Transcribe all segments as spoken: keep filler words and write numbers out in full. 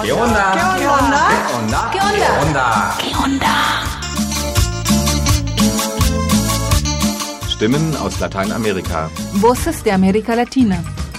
¿Qué onda? ¿Qué onda? ¿Qué onda? ¿Qué onda? ¿Qué onda? Stimmen aus Lateinamerika. Voces de América Latina.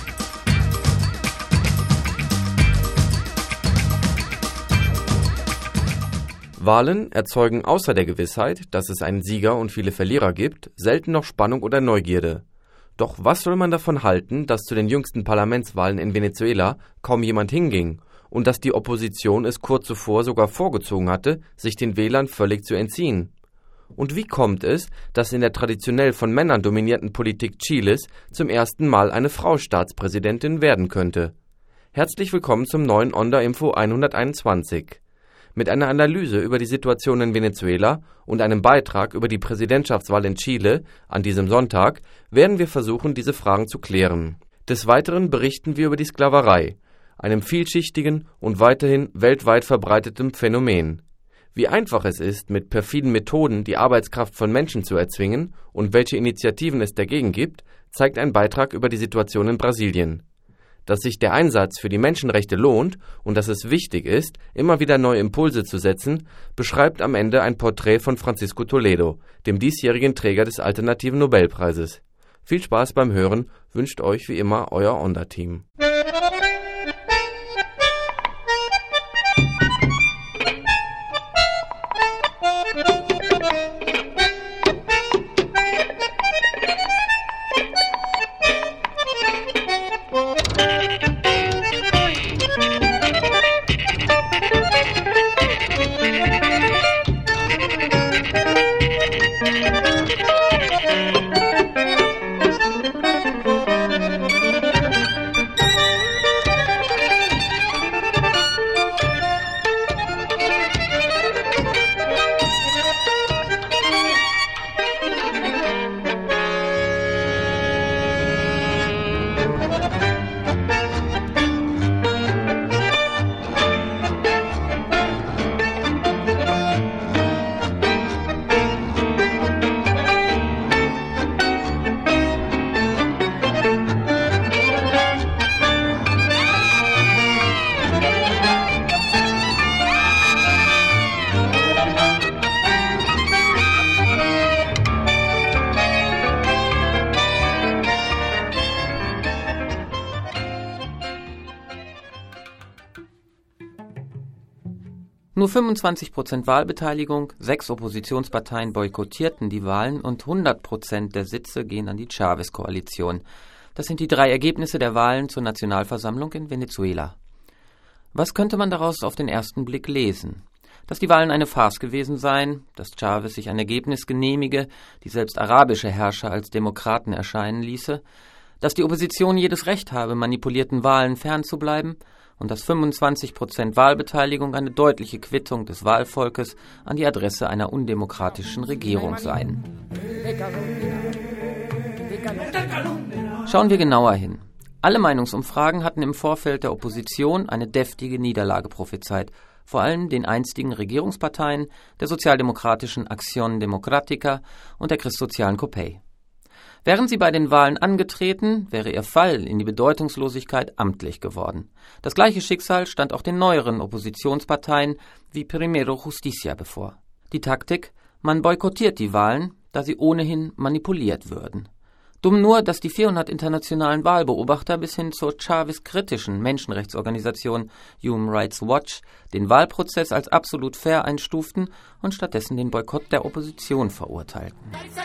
Wahlen erzeugen außer der Gewissheit, dass es einen Sieger und viele Verlierer gibt, selten noch Spannung oder Neugierde. Doch was soll man davon halten, dass zu den jüngsten Parlamentswahlen in Venezuela kaum jemand hinging und dass die Opposition es kurz zuvor sogar vorgezogen hatte, sich den Wählern völlig zu entziehen? Und wie kommt es, dass in der traditionell von Männern dominierten Politik Chiles zum ersten Mal eine Frau Staatspräsidentin werden könnte? Herzlich willkommen zum neuen Onda Info hunderteinundzwanzig. Mit einer Analyse über die Situation in Venezuela und einem Beitrag über die Präsidentschaftswahl in Chile an diesem Sonntag werden wir versuchen, diese Fragen zu klären. Des Weiteren berichten wir über die Sklaverei, einem vielschichtigen und weiterhin weltweit verbreiteten Phänomen. Wie einfach es ist, mit perfiden Methoden die Arbeitskraft von Menschen zu erzwingen und welche Initiativen es dagegen gibt, zeigt ein Beitrag über die Situation in Brasilien. Dass sich der Einsatz für die Menschenrechte lohnt und dass es wichtig ist, immer wieder neue Impulse zu setzen, beschreibt am Ende ein Porträt von Francisco Toledo, dem diesjährigen Träger des Alternativen Nobelpreises. Viel Spaß beim Hören wünscht euch wie immer euer Onda-Team. Nur fünfundzwanzig Prozent Wahlbeteiligung, sechs Oppositionsparteien boykottierten die Wahlen und hundert Prozent der Sitze gehen an die Chavez-Koalition. Das sind die drei Ergebnisse der Wahlen zur Nationalversammlung in Venezuela. Was könnte man daraus auf den ersten Blick lesen? Dass die Wahlen eine Farce gewesen seien, dass Chavez sich ein Ergebnis genehmige, die selbst arabische Herrscher als Demokraten erscheinen ließe, dass die Opposition jedes Recht habe, manipulierten Wahlen fernzubleiben, und dass fünfundzwanzig Prozent Wahlbeteiligung eine deutliche Quittung des Wahlvolkes an die Adresse einer undemokratischen Regierung seien. Schauen wir genauer hin. Alle Meinungsumfragen hatten im Vorfeld der Opposition eine deftige Niederlage prophezeit, vor allem den einstigen Regierungsparteien, der sozialdemokratischen Acción Democrática und der christsozialen Copey. Wären sie bei den Wahlen angetreten, wäre ihr Fall in die Bedeutungslosigkeit amtlich geworden. Das gleiche Schicksal stand auch den neueren Oppositionsparteien wie Primero Justicia bevor. Die Taktik: man boykottiert die Wahlen, da sie ohnehin manipuliert würden. Dumm nur, dass die vierhundert internationalen Wahlbeobachter bis hin zur Chavez-kritischen Menschenrechtsorganisation Human Rights Watch den Wahlprozess als absolut fair einstuften und stattdessen den Boykott der Opposition verurteilten.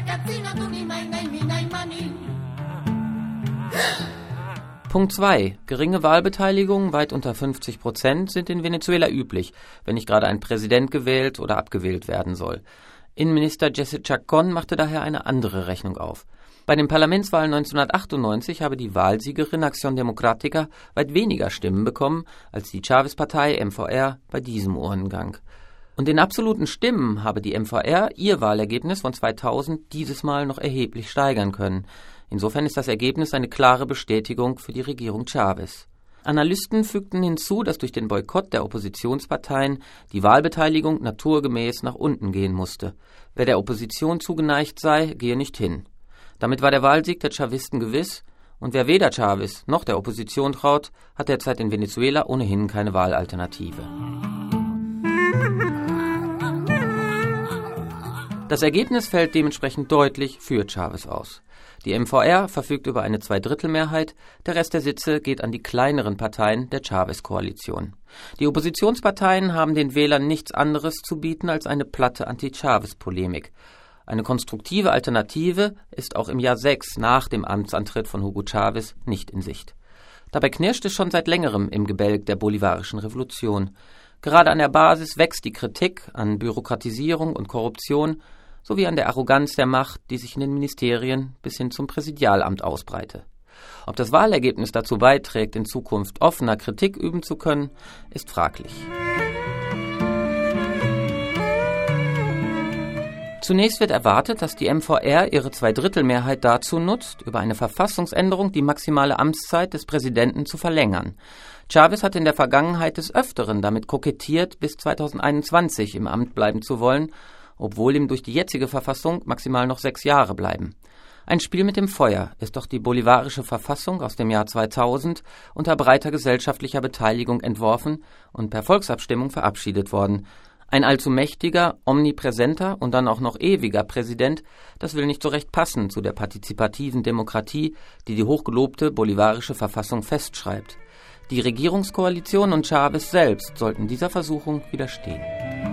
Punkt zwei. Geringe Wahlbeteiligung, weit unter fünfzig Prozent, sind in Venezuela üblich, wenn nicht gerade ein Präsident gewählt oder abgewählt werden soll. Innenminister Jesse Chacón machte daher eine andere Rechnung auf. Bei den Parlamentswahlen neunzehnhundertachtundneunzig habe die Wahlsiegerin Acción Democrática weit weniger Stimmen bekommen als die Chavez-Partei M V R bei diesem Urnengang. Und in absoluten Stimmen habe die M V R ihr Wahlergebnis von zweitausend dieses Mal noch erheblich steigern können. Insofern ist das Ergebnis eine klare Bestätigung für die Regierung Chavez. Analysten fügten hinzu, dass durch den Boykott der Oppositionsparteien die Wahlbeteiligung naturgemäß nach unten gehen musste. Wer der Opposition zugeneigt sei, gehe nicht hin. Damit war der Wahlsieg der Chavisten gewiss Und wer weder Chavez noch der Opposition traut, hat derzeit in Venezuela ohnehin keine Wahlalternative. Das Ergebnis fällt dementsprechend deutlich für Chavez aus. Die M V R verfügt über eine Zweidrittelmehrheit, der Rest der Sitze geht an die kleineren Parteien der Chavez-Koalition. Die Oppositionsparteien haben den Wählern nichts anderes zu bieten als eine platte Anti-Chavez-Polemik. Eine konstruktive Alternative ist auch im Jahr sechs nach dem Amtsantritt von Hugo Chavez nicht in Sicht. Dabei knirscht es schon seit längerem im Gebälk der bolivarischen Revolution. Gerade an der Basis wächst die Kritik an Bürokratisierung und Korruption sowie an der Arroganz der Macht, die sich in den Ministerien bis hin zum Präsidialamt ausbreite. Ob das Wahlergebnis dazu beiträgt, in Zukunft offener Kritik üben zu können, ist fraglich. Zunächst wird erwartet, dass die M V R ihre Zweidrittelmehrheit dazu nutzt, über eine Verfassungsänderung die maximale Amtszeit des Präsidenten zu verlängern. Chavez hat in der Vergangenheit des Öfteren damit kokettiert, bis zweitausendeinundzwanzig im Amt bleiben zu wollen, obwohl ihm durch die jetzige Verfassung maximal noch sechs Jahre bleiben. Ein Spiel mit dem Feuer ist doch die bolivarische Verfassung aus dem Jahr zweitausend unter breiter gesellschaftlicher Beteiligung entworfen und per Volksabstimmung verabschiedet worden. Ein allzu mächtiger, omnipräsenter und dann auch noch ewiger Präsident, das will nicht so recht passen zu der partizipativen Demokratie, die die hochgelobte bolivarische Verfassung festschreibt. Die Regierungskoalition und Chavez selbst sollten dieser Versuchung widerstehen.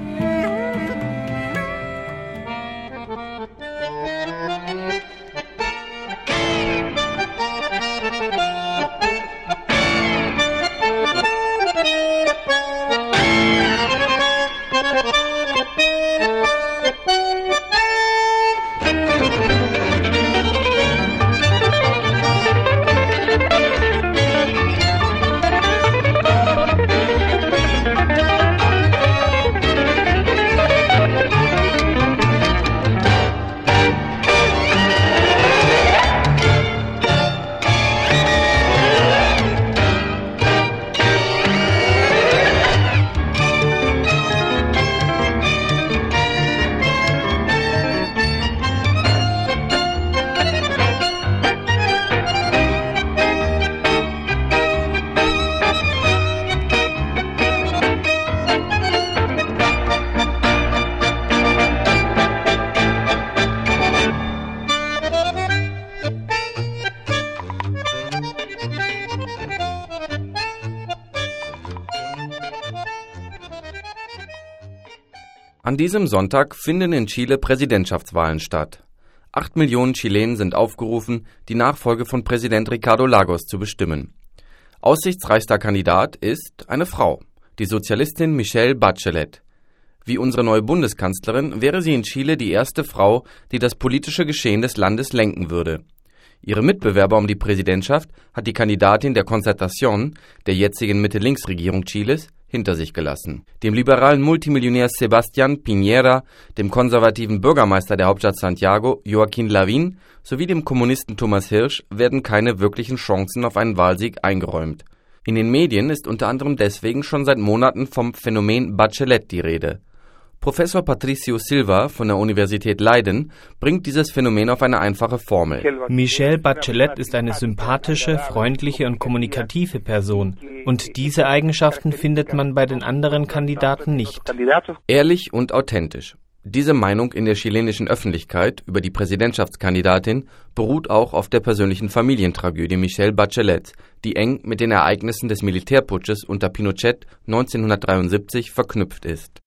An diesem Sonntag finden in Chile Präsidentschaftswahlen statt. Acht Millionen Chilenen sind aufgerufen, die Nachfolge von Präsident Ricardo Lagos zu bestimmen. Aussichtsreichster Kandidat ist eine Frau, die Sozialistin Michelle Bachelet. Wie unsere neue Bundeskanzlerin wäre sie in Chile die erste Frau, die das politische Geschehen des Landes lenken würde. Ihre Mitbewerber um die Präsidentschaft hat die Kandidatin der Concertación, der jetzigen Mitte-Links-Regierung Chiles, hinter sich gelassen. Dem liberalen Multimillionär Sebastián Piñera, dem konservativen Bürgermeister der Hauptstadt Santiago, Joaquín Lavín, sowie dem Kommunisten Thomas Hirsch werden keine wirklichen Chancen auf einen Wahlsieg eingeräumt. In den Medien ist unter anderem deswegen schon seit Monaten vom Phänomen Bachelet die Rede. Professor Patricio Silva von der Universität Leiden bringt dieses Phänomen auf eine einfache Formel. Michelle Bachelet ist eine sympathische, freundliche und kommunikative Person. Und diese Eigenschaften findet man bei den anderen Kandidaten nicht. Ehrlich und authentisch. Diese Meinung in der chilenischen Öffentlichkeit über die Präsidentschaftskandidatin beruht auch auf der persönlichen Familientragödie Michelle Bachelet, die eng mit den Ereignissen des Militärputsches unter Pinochet neunzehnhundertdreiundsiebzig verknüpft ist.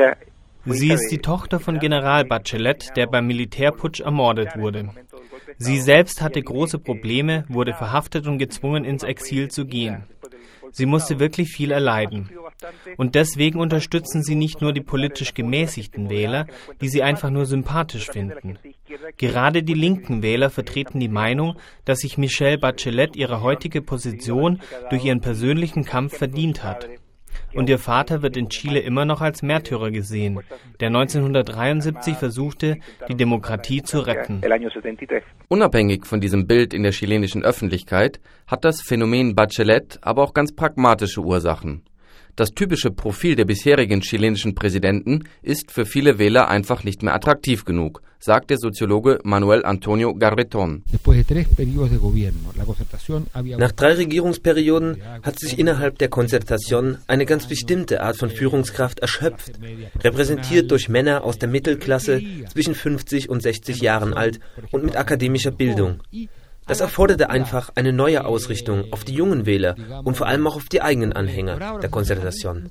Sie ist die Tochter von General Bachelet, der beim Militärputsch ermordet wurde. Sie selbst hatte große Probleme, wurde verhaftet und gezwungen, ins Exil zu gehen. Sie musste wirklich viel erleiden. Und deswegen unterstützen sie nicht nur die politisch gemäßigten Wähler, die sie einfach nur sympathisch finden. Gerade die linken Wähler vertreten die Meinung, dass sich Michelle Bachelet ihre heutige Position durch ihren persönlichen Kampf verdient hat. Und ihr Vater wird in Chile immer noch als Märtyrer gesehen, der neunzehnhundertdreiundsiebzig versuchte, die Demokratie zu retten. Unabhängig von diesem Bild in der chilenischen Öffentlichkeit hat das Phänomen Bachelet aber auch ganz pragmatische Ursachen. Das typische Profil der bisherigen chilenischen Präsidenten ist für viele Wähler einfach nicht mehr attraktiv genug, sagt der Soziologe Manuel Antonio Garretón. Nach drei Regierungsperioden hat sich innerhalb der Concertación eine ganz bestimmte Art von Führungskraft erschöpft, repräsentiert durch Männer aus der Mittelklasse zwischen fünfzig und sechzig Jahren alt und mit akademischer Bildung. Das erforderte einfach eine neue Ausrichtung auf die jungen Wähler und vor allem auch auf die eigenen Anhänger der Concertación.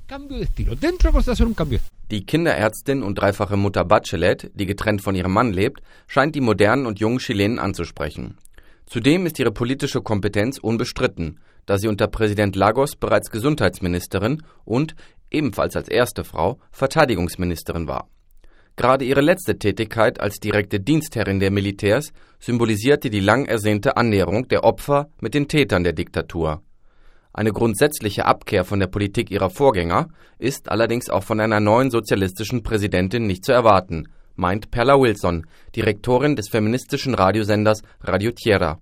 Die Kinderärztin und dreifache Mutter Bachelet, die getrennt von ihrem Mann lebt, scheint die modernen und jungen Chilenen anzusprechen. Zudem ist ihre politische Kompetenz unbestritten, da sie unter Präsident Lagos bereits Gesundheitsministerin und, ebenfalls als erste Frau, Verteidigungsministerin war. Gerade ihre letzte Tätigkeit als direkte Dienstherrin der Militärs symbolisierte die lang ersehnte Annäherung der Opfer mit den Tätern der Diktatur. Eine grundsätzliche Abkehr von der Politik ihrer Vorgänger ist allerdings auch von einer neuen sozialistischen Präsidentin nicht zu erwarten, meint Perla Wilson, Direktorin des feministischen Radiosenders Radio Tierra.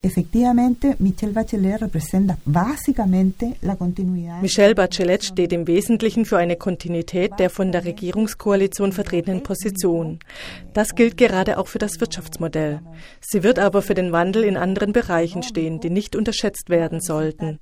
Michelle Bachelet steht im Wesentlichen für eine Kontinuität der von der Regierungskoalition vertretenen Position. Das gilt gerade auch für das Wirtschaftsmodell. Sie wird aber für den Wandel in anderen Bereichen stehen, die nicht unterschätzt werden sollten.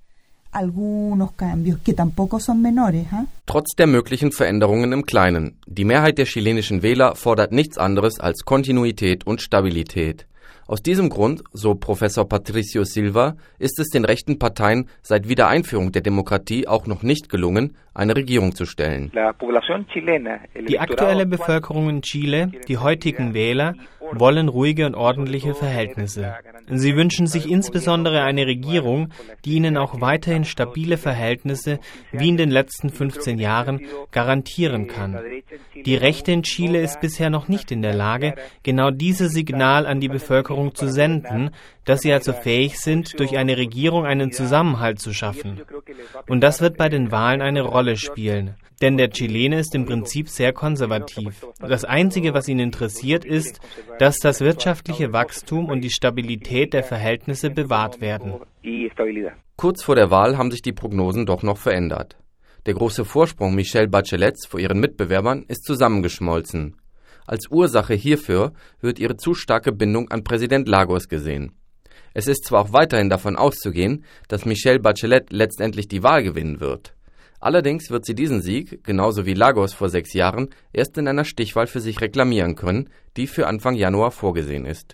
Trotz der möglichen Veränderungen im Kleinen. Die Mehrheit der chilenischen Wähler fordert nichts anderes als Kontinuität und Stabilität. Aus diesem Grund, so Professor Patricio Silva, ist es den rechten Parteien seit Wiedereinführung der Demokratie auch noch nicht gelungen, eine Regierung zu stellen. Die aktuelle Bevölkerung in Chile, die heutigen Wähler, wollen ruhige und ordentliche Verhältnisse. Sie wünschen sich insbesondere eine Regierung, die ihnen auch weiterhin stabile Verhältnisse wie in den letzten fünfzehn Jahren garantieren kann. Die Rechte in Chile ist bisher noch nicht in der Lage, genau dieses Signal an die Bevölkerung zu senden, dass sie also fähig sind, durch eine Regierung einen Zusammenhalt zu schaffen. Und das wird bei den Wahlen eine Rolle spielen. Denn der Chilene ist im Prinzip sehr konservativ. Das Einzige, was ihn interessiert, ist, dass das wirtschaftliche Wachstum und die Stabilität der Verhältnisse bewahrt werden. Kurz vor der Wahl haben sich die Prognosen doch noch verändert. Der große Vorsprung Michelle Bachelets vor ihren Mitbewerbern ist zusammengeschmolzen. Als Ursache hierfür wird ihre zu starke Bindung an Präsident Lagos gesehen. Es ist zwar auch weiterhin davon auszugehen, dass Michelle Bachelet letztendlich die Wahl gewinnen wird. Allerdings wird sie diesen Sieg, genauso wie Lagos vor sechs Jahren, erst in einer Stichwahl für sich reklamieren können, die für Anfang Januar vorgesehen ist.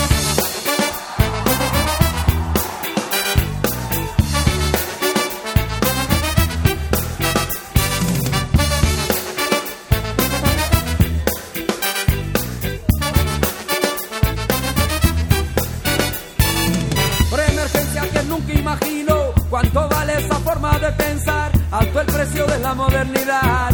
¿Cuánto vale esa forma de pensar? Alto el precio de la modernidad.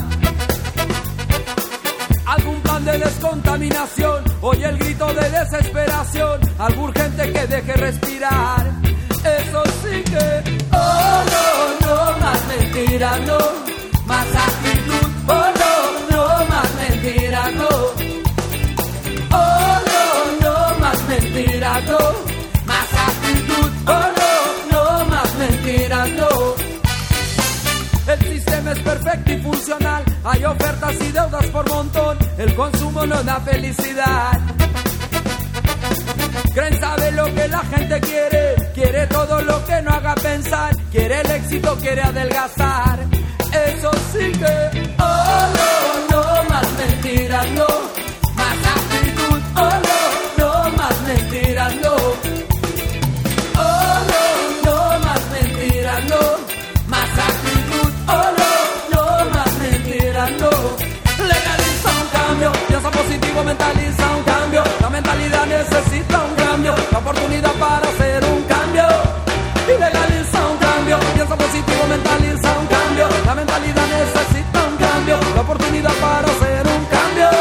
Algún plan de descontaminación, oye el grito de desesperación, algo urgente que deje respirar. Eso sí que, oh no, no, más mentiras, no, más actitud, oh no, no, más mentiras, no. Oh no, no, más mentiras, no, más actitud, oh no. Mentiras, no. El sistema es perfecto y funcional. Hay ofertas y deudas por montón. El consumo no da felicidad. Creen saber lo que la gente quiere. Quiere todo lo que no haga pensar. Quiere el éxito, quiere adelgazar. Eso sí que, oh no, no, más mentiras, no. Más actitud, oh no, no, más mentiras, no. Positivo mentaliza un cambio, la mentalidad necesita un cambio, la oportunidad para hacer un cambio, y legaliza un cambio, piensa positivo mentaliza un cambio, la mentalidad necesita un cambio, la oportunidad para hacer un cambio.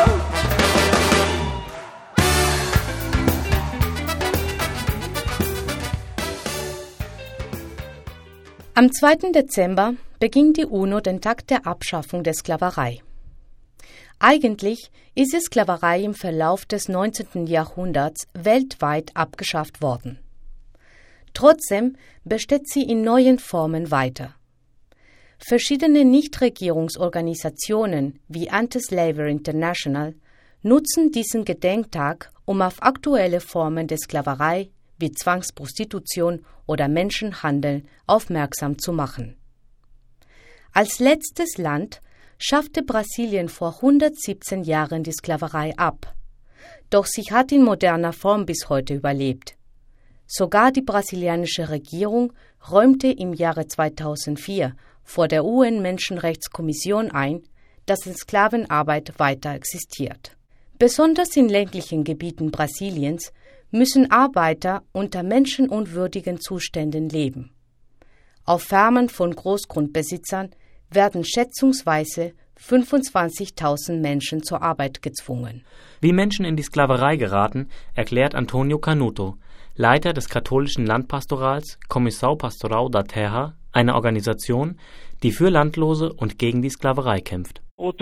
Am zweiten Dezember beginnt die UNO den Tag der Abschaffung der Sklaverei. Eigentlich ist die Sklaverei im Verlauf des neunzehnten Jahrhunderts weltweit abgeschafft worden. Trotzdem besteht sie in neuen Formen weiter. Verschiedene Nichtregierungsorganisationen wie Anti-Slavery International nutzen diesen Gedenktag, um auf aktuelle Formen der Sklaverei wie Zwangsprostitution oder Menschenhandel aufmerksam zu machen. Als letztes Land schaffte Brasilien vor hundertsiebzehn Jahren die Sklaverei ab. Doch sie hat in moderner Form bis heute überlebt. Sogar die brasilianische Regierung räumte im Jahre zweitausendvier vor der U N-Menschenrechtskommission ein, dass Sklavenarbeit weiter existiert. Besonders in ländlichen Gebieten Brasiliens müssen Arbeiter unter menschenunwürdigen Zuständen leben. Auf Farmen von Großgrundbesitzern werden schätzungsweise fünfundzwanzigtausend Menschen zur Arbeit gezwungen. Wie Menschen in die Sklaverei geraten, erklärt Antonio Canuto, Leiter des katholischen Landpastorals Comissão Pastoral da Terra, einer Organisation, die für Landlose und gegen die Sklaverei kämpft.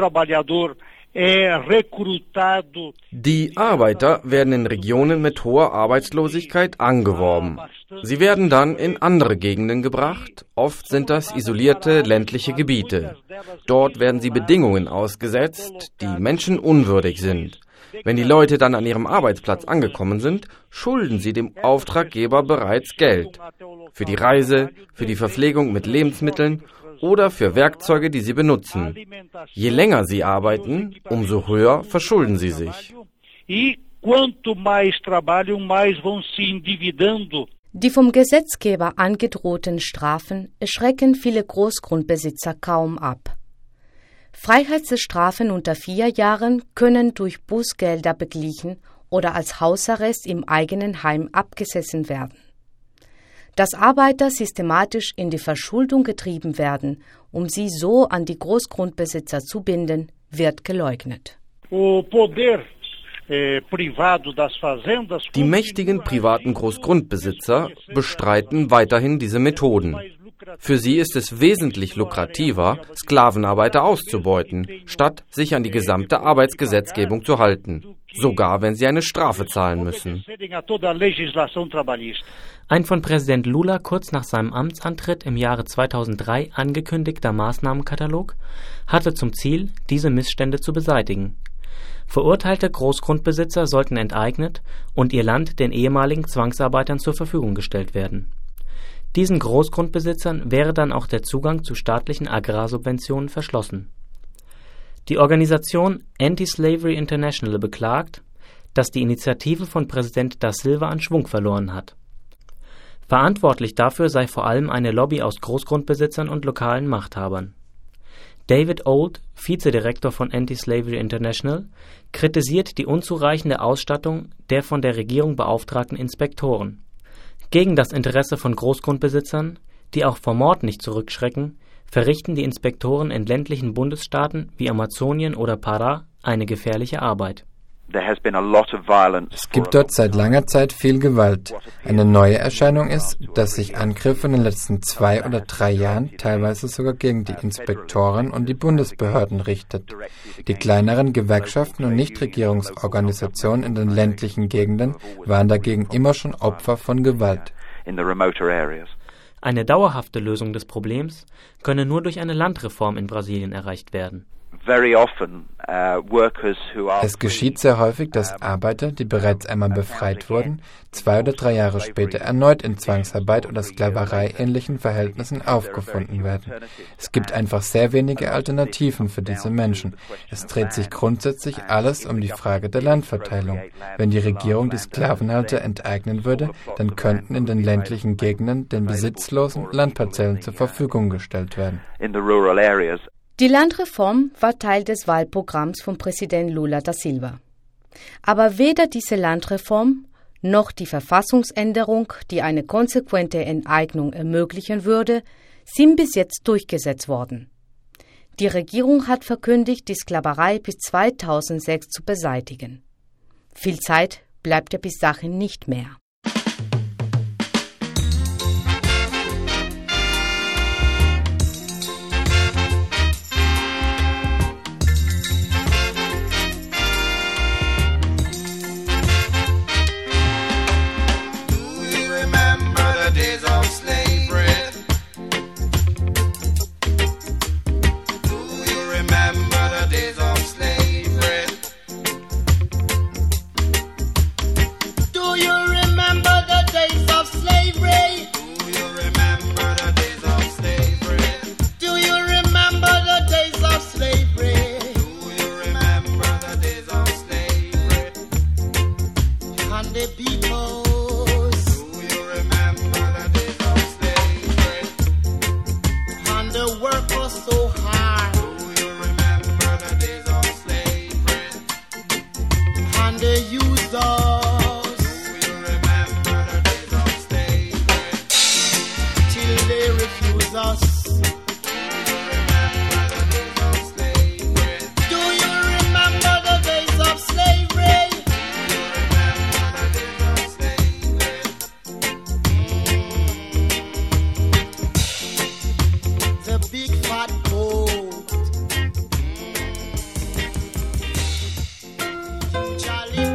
Die Arbeiter werden in Regionen mit hoher Arbeitslosigkeit angeworben. Sie werden dann in andere Gegenden gebracht. Oft sind das isolierte ländliche Gebiete. Dort werden sie Bedingungen ausgesetzt, die menschenunwürdig sind. Wenn die Leute dann an ihrem Arbeitsplatz angekommen sind, schulden sie dem Auftraggeber bereits Geld. Für die Reise, für die Verpflegung mit Lebensmitteln oder für Werkzeuge, die sie benutzen. Je länger sie arbeiten, umso höher verschulden sie sich. Die vom Gesetzgeber angedrohten Strafen schrecken viele Großgrundbesitzer kaum ab. Freiheitsstrafen unter vier Jahren können durch Bußgelder beglichen oder als Hausarrest im eigenen Heim abgesessen werden. Dass Arbeiter systematisch in die Verschuldung getrieben werden, um sie so an die Großgrundbesitzer zu binden, wird geleugnet. Die mächtigen privaten Großgrundbesitzer bestreiten weiterhin diese Methoden. Für sie ist es wesentlich lukrativer, Sklavenarbeiter auszubeuten, statt sich an die gesamte Arbeitsgesetzgebung zu halten, sogar wenn sie eine Strafe zahlen müssen. Ein von Präsident Lula kurz nach seinem Amtsantritt im Jahre zweitausenddrei angekündigter Maßnahmenkatalog hatte zum Ziel, diese Missstände zu beseitigen. Verurteilte Großgrundbesitzer sollten enteignet und ihr Land den ehemaligen Zwangsarbeitern zur Verfügung gestellt werden. Diesen Großgrundbesitzern wäre dann auch der Zugang zu staatlichen Agrarsubventionen verschlossen. Die Organisation Anti-Slavery International beklagt, dass die Initiative von Präsident da Silva an Schwung verloren hat. Verantwortlich dafür sei vor allem eine Lobby aus Großgrundbesitzern und lokalen Machthabern. David Old, Vizedirektor von Anti-Slavery International, kritisiert die unzureichende Ausstattung der von der Regierung beauftragten Inspektoren. Gegen das Interesse von Großgrundbesitzern, die auch vor Mord nicht zurückschrecken, verrichten die Inspektoren in ländlichen Bundesstaaten wie Amazonien oder Pará eine gefährliche Arbeit. Es gibt dort seit langer Zeit viel Gewalt. Eine neue Erscheinung ist, dass sich Angriffe in den letzten zwei oder drei Jahren teilweise sogar gegen die Inspektoren und die Bundesbehörden richtet. Die kleineren Gewerkschaften und Nichtregierungsorganisationen in den ländlichen Gegenden waren dagegen immer schon Opfer von Gewalt. Eine dauerhafte Lösung des Problems könne nur durch eine Landreform in Brasilien erreicht werden. Es geschieht sehr häufig, dass Arbeiter, die bereits einmal befreit wurden, zwei oder drei Jahre später erneut in Zwangsarbeit oder Sklaverei-ähnlichen Verhältnissen aufgefunden werden. Es gibt einfach sehr wenige Alternativen für diese Menschen. Es dreht sich grundsätzlich alles um die Frage der Landverteilung. Wenn die Regierung die Sklavenhalter enteignen würde, dann könnten in den ländlichen Gegenden den Besitzlosen Landparzellen zur Verfügung gestellt werden. Die Landreform war Teil des Wahlprogramms von Präsident Lula da Silva. Aber weder diese Landreform noch die Verfassungsänderung, die eine konsequente Enteignung ermöglichen würde, sind bis jetzt durchgesetzt worden. Die Regierung hat verkündigt, die Sklaverei bis zweitausendsechs zu beseitigen. Viel Zeit bleibt ja bis dahin nicht mehr. slavery? Do you remember the days of slavery? Do you remember the days of slavery? Do you remember the days of slavery? And the peoples. Do you remember the days of slavery? And the work was so hard. Do you remember the days of slavery? And the users. Us. Do you remember the days of slavery? The big fat boat. Charlie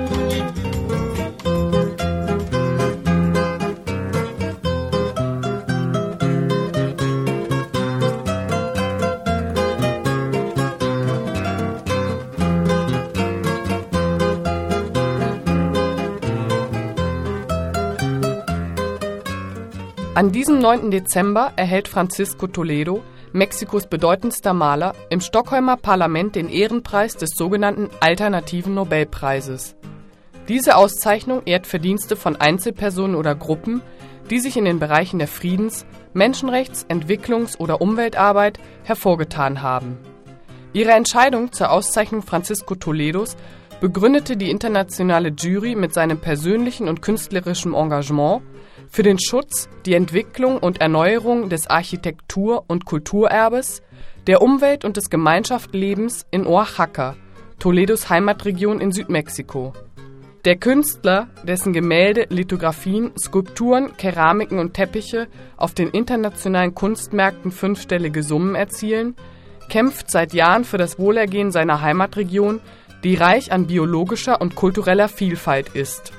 An diesem neunten Dezember erhält Francisco Toledo, Mexikos bedeutendster Maler, im Stockholmer Parlament den Ehrenpreis des sogenannten Alternativen Nobelpreises. Diese Auszeichnung ehrt Verdienste von Einzelpersonen oder Gruppen, die sich in den Bereichen der Friedens-, Menschenrechts-, Entwicklungs- oder Umweltarbeit hervorgetan haben. Ihre Entscheidung zur Auszeichnung Francisco Toledos begründete die internationale Jury mit seinem persönlichen und künstlerischen Engagement für den Schutz, die Entwicklung und Erneuerung des Architektur- und Kulturerbes, der Umwelt und des Gemeinschaftslebens in Oaxaca, Toledos Heimatregion in Südmexiko. Der Künstler, dessen Gemälde, Lithografien, Skulpturen, Keramiken und Teppiche auf den internationalen Kunstmärkten fünfstellige Summen erzielen, kämpft seit Jahren für das Wohlergehen seiner Heimatregion, die reich an biologischer und kultureller Vielfalt ist.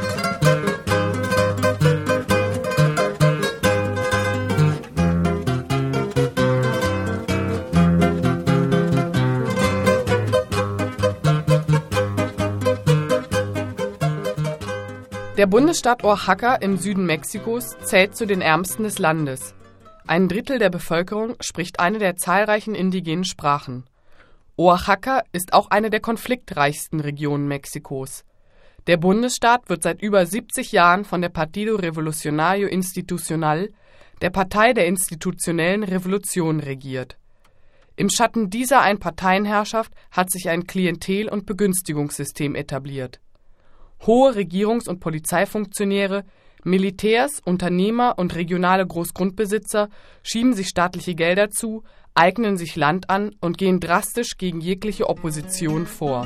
Der Bundesstaat Oaxaca im Süden Mexikos zählt zu den ärmsten des Landes. Ein Drittel der Bevölkerung spricht eine der zahlreichen indigenen Sprachen. Oaxaca ist auch eine der konfliktreichsten Regionen Mexikos. Der Bundesstaat wird seit über siebzig Jahren von der Partido Revolucionario Institucional, der Partei der institutionellen Revolution, regiert. Im Schatten dieser Einparteienherrschaft hat sich ein Klientel- und Begünstigungssystem etabliert. Hohe Regierungs- und Polizeifunktionäre, Militärs, Unternehmer und regionale Großgrundbesitzer schieben sich staatliche Gelder zu, eignen sich Land an und gehen drastisch gegen jegliche Opposition vor.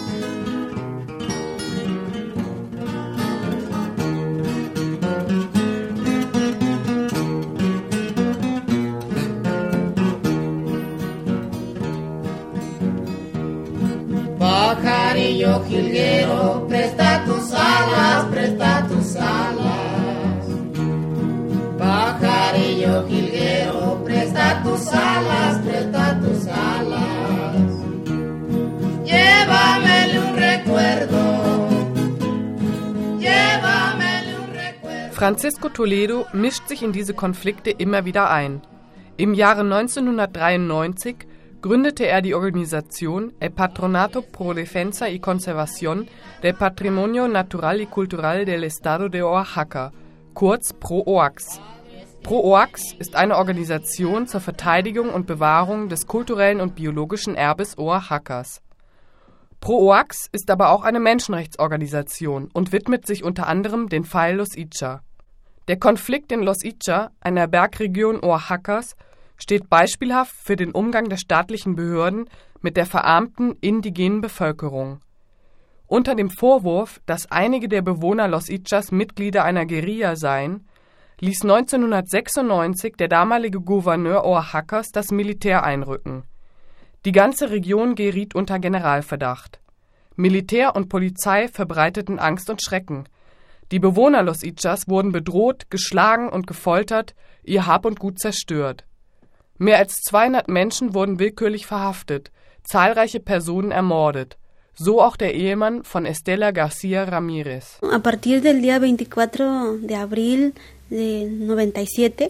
Pajarillo jilguero, presta tus alas, presta tus alas. Pajarillo jilguero, presta tus alas, presta tus alas. Llévamele un recuerdo, llévamele un recuerdo. Francisco Toledo mischt sich in diese Konflikte immer wieder ein. Im Jahre neunzehnhundertdreiundneunzig gründete er die Organisation El Patronato Pro Defensa y Conservación del Patrimonio Natural y Cultural del Estado de Oaxaca, kurz Pro-O-A-X. Pro-O-A-X ist eine Organisation zur Verteidigung und Bewahrung des kulturellen und biologischen Erbes Oaxacas. Pro-O-A-X ist aber auch eine Menschenrechtsorganisation und widmet sich unter anderem dem Fall Los Icha. Der Konflikt in Los Icha, einer Bergregion Oaxacas, steht beispielhaft für den Umgang der staatlichen Behörden mit der verarmten indigenen Bevölkerung. Unter dem Vorwurf, dass einige der Bewohner Los Ichas Mitglieder einer Guerilla seien, ließ neunzehnhundertsechsundneunzig der damalige Gouverneur Oaxacas das Militär einrücken. Die ganze Region geriet unter Generalverdacht. Militär und Polizei verbreiteten Angst und Schrecken. Die Bewohner Los Ichas wurden bedroht, geschlagen und gefoltert, ihr Hab und Gut zerstört. Mehr als zweihundert Menschen wurden willkürlich verhaftet, zahlreiche Personen ermordet. So auch der Ehemann von Estela García Ramírez. A partir del día veinticuatro de abril de noventa y siete,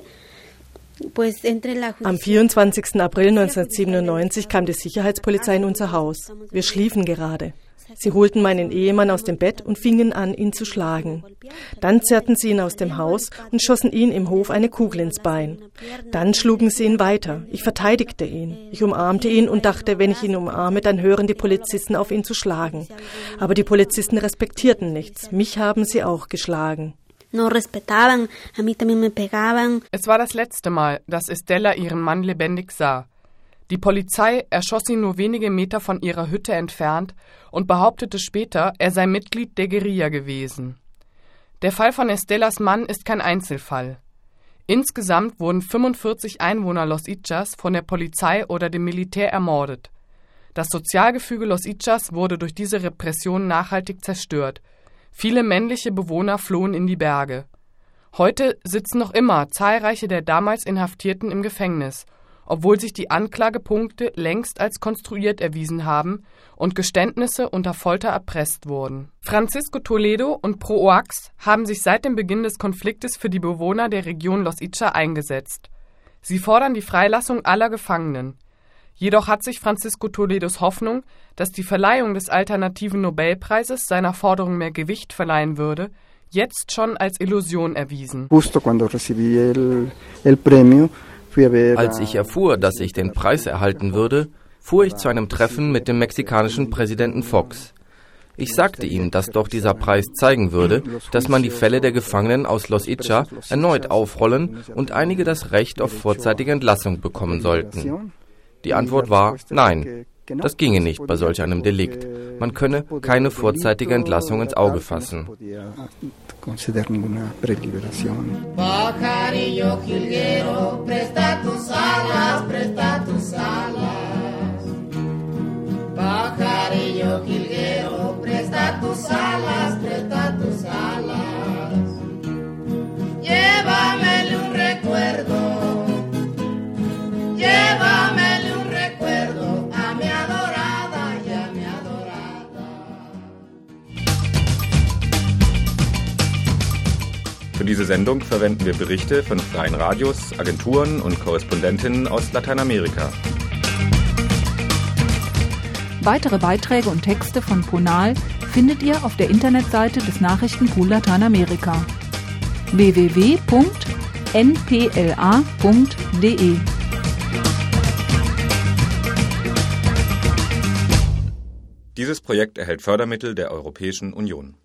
pues entre la Am vierundzwanzigsten April neunzehnhundertsiebenundneunzig kam die Sicherheitspolizei in unser Haus. Wir schliefen gerade. Sie holten meinen Ehemann aus dem Bett und fingen an, ihn zu schlagen. Dann zerrten sie ihn aus dem Haus und schossen ihn im Hof eine Kugel ins Bein. Dann schlugen sie ihn weiter. Ich verteidigte ihn. Ich umarmte ihn und dachte, wenn ich ihn umarme, dann hören die Polizisten auf, ihn zu schlagen. Aber die Polizisten respektierten nichts. Mich haben sie auch geschlagen. No respetaban, a mí también me pegaban. Es war das letzte Mal, dass Estela ihren Mann lebendig sah. Die Polizei erschoss ihn nur wenige Meter von ihrer Hütte entfernt und behauptete später, er sei Mitglied der Guerilla gewesen. Der Fall von Estelas Mann ist kein Einzelfall. Insgesamt wurden fünfundvierzig Einwohner Los Ichas von der Polizei oder dem Militär ermordet. Das Sozialgefüge Los Ichas wurde durch diese Repression nachhaltig zerstört. Viele männliche Bewohner flohen in die Berge. Heute sitzen noch immer zahlreiche der damals Inhaftierten im Gefängnis, obwohl sich die Anklagepunkte längst als konstruiert erwiesen haben und Geständnisse unter Folter erpresst wurden. Francisco Toledo und Pro Oax haben sich seit dem Beginn des Konfliktes für die Bewohner der Region Los Icha eingesetzt. Sie fordern die Freilassung aller Gefangenen. Jedoch hat sich Francisco Toledos Hoffnung, dass die Verleihung des alternativen Nobelpreises seiner Forderung mehr Gewicht verleihen würde, jetzt schon als Illusion erwiesen. Justo cuando recibí el, el premio, Als ich erfuhr, dass ich den Preis erhalten würde, fuhr ich zu einem Treffen mit dem mexikanischen Präsidenten Fox. Ich sagte ihm, dass doch dieser Preis zeigen würde, dass man die Fälle der Gefangenen aus Los Icha erneut aufrollen und einige das Recht auf vorzeitige Entlassung bekommen sollten. Die Antwort war nein. Das ginge nicht bei solch einem Delikt. Man könne keine vorzeitige Entlassung ins Auge fassen. Pajarillo jilguero, presta tus alas, presta tus alas. Pajarillo jilguero, presta tus alas, presta tus alas. Llévamele un recuerdo, llévamele un recuerdo a mi adorada y a mi adorada. Für diese Sendung verwenden wir Berichte von freien Radios, Agenturen und Korrespondentinnen aus Lateinamerika. Weitere Beiträge und Texte von Ponal findet ihr auf der Internetseite des Nachrichtenpool Lateinamerika w w w punkt n p l a punkt d e. Dieses Projekt erhält Fördermittel der Europäischen Union.